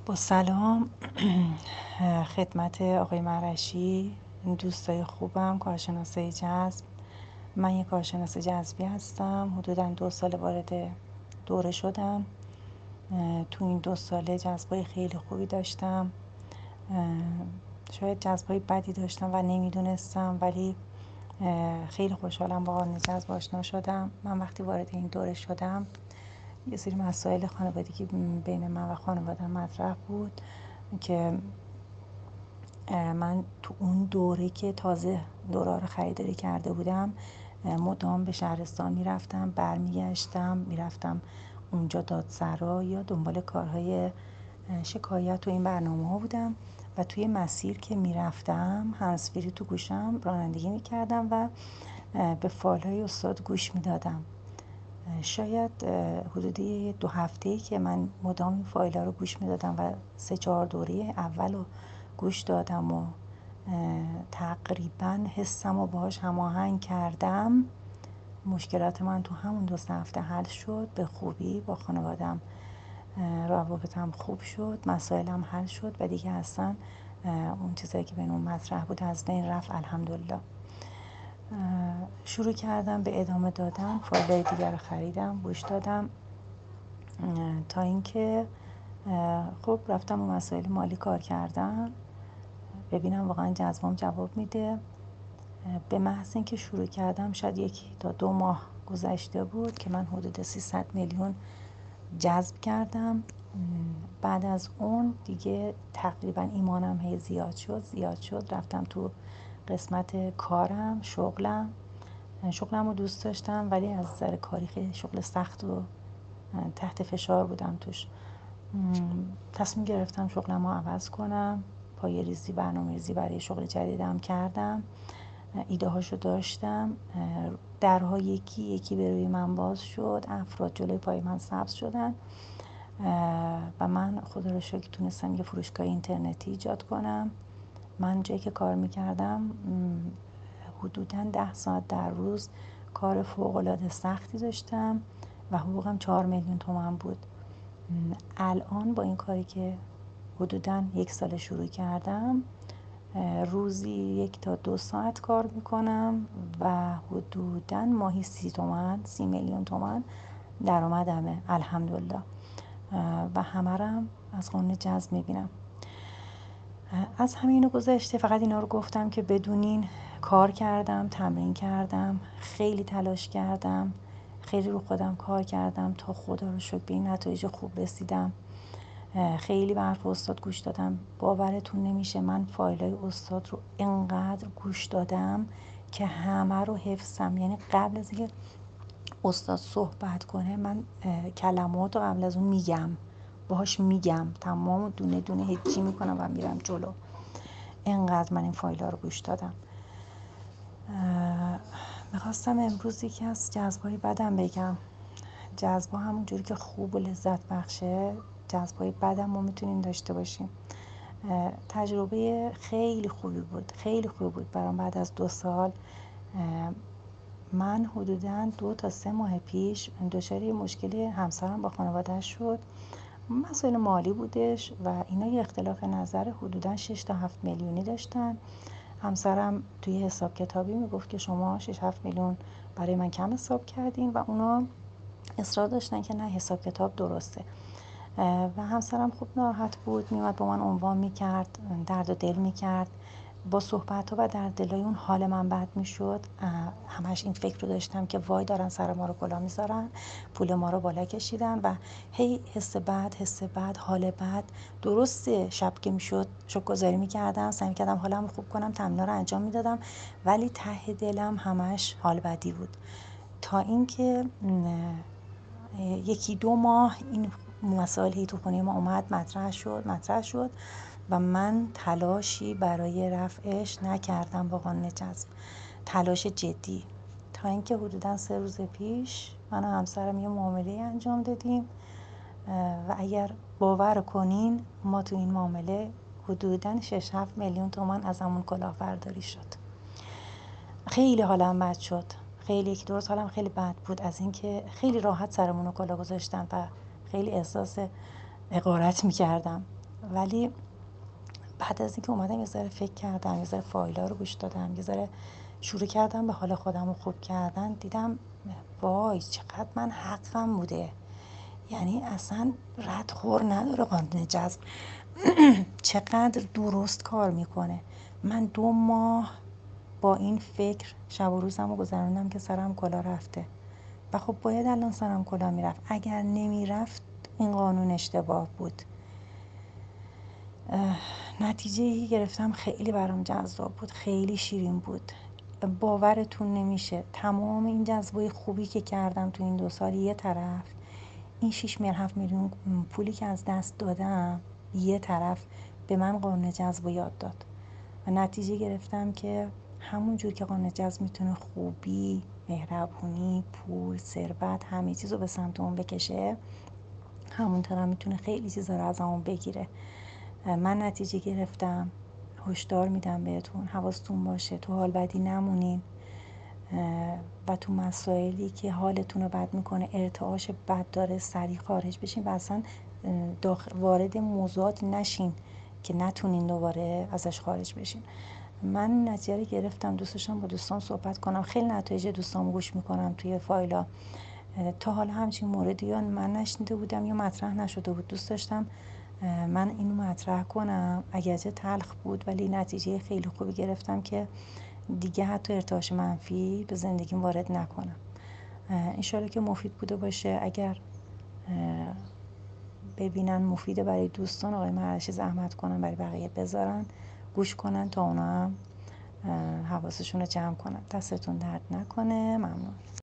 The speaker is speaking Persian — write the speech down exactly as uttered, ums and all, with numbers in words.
با سلام خدمت آقای مرشی، دوستای خوبم، کارشناسای جذب. من یک کارشناس جذبی هستم. حدوداً دو سال وارد دوره شدم. تو این دو ساله جذبای خیلی خوبی داشتم. شاید جذبای بدی داشتم و نمیدونستم، ولی خیلی خوشحالم با قانون جذب آشنا شدم. من وقتی وارد این دوره شدم یه سری مسائل خانوادگی بین من و خانوادم مطرح بود که من تو اون دوره که تازه دورا رو خریداری کرده بودم مدام به شهرستان میرفتم، برمیگشتم میرفتم اونجا دادسرا یا دنبال کارهای شکایت تو این برنامه ها بودم و توی مسیر که میرفتم هنسفیری تو گوشم رانندگی میکردم و به فالهای استاد گوش میدادم. شاید حدودی دو هفته‌ای که من مدام این فایل‌ها رو گوش میدادم و سه چهار دوره اول رو گوش دادم و تقریبا حسم رو باهاش هماهنگ کردم. مشکلات من تو همون دو سه هفته حل شد به خوبی. با خانوادم روابطم خوب شد، مسائلم حل شد و دیگه اصلا اون چیزایی که بین اون مطرح بود از بین رفت، الحمدلله. شروع کردم به ادامه دادن، فایل‌های دیگر رو خریدم، گوش دادم تا اینکه خب رفتم و مسائل مالی کار کردم ببینم واقعا جذبم جواب میده. به محض اینکه شروع کردم شاید یک تا دو ماه گذشته بود که من حدود سیصد میلیون جذب کردم. بعد از اون دیگه تقریبا ایمانم هی زیاد شد زیاد شد رفتم تو قسمت کارم، شغلم شغلم رو دوست داشتم، ولی از نظر کاری خیلی شغل سخت و تحت فشار بودم توش. تصمیم گرفتم شغلم رو عوض کنم، پای ریزی برنامه ریزی برای شغل جدیدم کردم، ایده هاشو داشتم، درها یکی یکی به روی من باز شد، افراد جلوی پای من سبز شدن و من خدا رو شکر تونستم یه فروشگاه اینترنتی ایجاد کنم. من جایی که کار میکردم حدوداً ده ساعت در روز کار فوق‌العاده سختی داشتم و حقوقم چهار میلیون تومان بود. الان با این کاری که حدوداً یک سال شروع کردم روزی یک تا دو ساعت کار میکنم و حدوداً ماهی سی تومن سی میلیون تومن درآمدمه، الحمدلله. و همه رم از قانون جذب میبینم. از همین گذشته فقط اینا رو گفتم که بدونین کار کردم، تمرین کردم، خیلی تلاش کردم، خیلی رو خودم کار کردم تا خدا رو شکر به این نتایج خوب رسیدم. خیلی به حرف استاد گوش دادم. باورتون نمیشه من فایلای استاد رو انقدر گوش دادم که همه رو حفظم. یعنی قبل از اینکه استاد صحبت کنه من کلمات رو قبل از اون میگم، باهاش میگم، تمام دونه دونه هجی میکنم و میرم جلو. اینقدر من این فایل‌ها رو گوش دادم. میخواستم امروز یکی از جذبای بدم بگم. جذبا همون جوری که خوب و لذت بخشه، جذبای بدم ما میتونیم داشته باشیم. تجربه خیلی خوبی بود، خیلی خوبی بود برام. بعد از دو سال من حدوداً دو تا سه ماه پیش دچار مشکلی همسرم با خانواده‌اش شد. مسائل مالی بودش و اینا یه اختلاف نظر حدوداً شش تا هفت میلیونی داشتن. همسرم توی حساب کتابی میگفت که شما شش هفت میلیون برای من کم حساب کردین و اونا اصرار داشتن که نه حساب کتاب درسته. و همسرم خوب ناراحت بود، میومد با من عنوان میکرد، درد و دل میکرد. با صحبت ها و درد دلای اون حال من بد میشد. همش این فکر رو داشتم که وای دارن سر ما رو کلا میذارن، پول ما رو بالا کشیدن و هی حس بد حس بد حال بد. درسته شب که میشد شکرگزاری میکردم، سعی میکردم حالم خوب کنم، تمرینا رو انجام میدادم، ولی ته دلم همش حال بدی بود. تا اینکه یکی دو ماه این مسائل تو خونه ما اومد، مطرح شد مطرح شد و من تلاشی برای رفعش نکردم با قانون جذب، تلاش جدی. تا اینکه حدوداً سه روز پیش من و همسرم یه معامله انجام دادیم و اگر باور کنین ما تو این معامله حدوداً شش هفت میلیون تومان از همون کلاهبرداری شد. خیلی حالم بد شد، خیلی یک دو روز حالم خیلی بد بود از اینکه خیلی راحت سرمون رو کلا گذاشتن و خیلی احساس حقارت میکردم ولی بعد از اینکه اومدم یه ذره فکر کردم، یه ذره فایلا رو گوش دادم، یه ذره شروع کردم به حال خودم رو خوب کردن، دیدم وای چقدر من حقم بوده. یعنی اصلا ردخور نداره قانون جذب. چقدر درست کار میکنه. من دو ماه با این فکر شب و روزم رو گذروندم که سرم کلا رفته و خب باید الان سرم کلا میرفت. اگر نمیرفت این قانون اشتباه بود. نتیجه که گرفتم خیلی برام جذاب بود، خیلی شیرین بود. باورتون نمیشه تمام این جذبای خوبی که کردم تو این دو سال یه طرف، این شیش میلیون هفت میلیون پولی که از دست دادم یه طرف، به من قانون جذب یاد داد و نتیجه گرفتم که همون جور که قانون جذب میتونه خوبی، مهربونی، پول، ثروت، همه چیز رو به سمت اون بکشه، همونطور هم میتونه خیلی چیزا رو از همون بگیره. من نتیجه گرفتم. هشدار میدم بهتون حواستون باشه تو حال بدی نمونین و تو مسائلی که حالتون رو بد میکنه، ارتعاش بد داره، سریع خارج بشین و اصلا داخل وارد موضوعات نشین که نتونین دوباره ازش خارج بشین. من نتیجه گرفتم، دوست داشتم با دوستان صحبت کنم. خیلی نتایج دوستان گوش میکنم توی فایلا. تا حالا همچین موردی یا من نشنیده بودم یا مطرح نشده بود. دوست داشتم من اینو مطرح کنم، اگرچه تلخ بود ولی نتیجه خیلی خوبی گرفتم که دیگه حتی ارتعاش منفی به زندگیم وارد نکنم. انشالله که مفید بوده باشه. اگر ببینن مفیده برای دوستان، آقای مرشی زحمت کنن برای بقیه بذارن گوش کنن تا اونا هم حواسشون رو جمع کنن. دستتون درد نکنه. ممنون.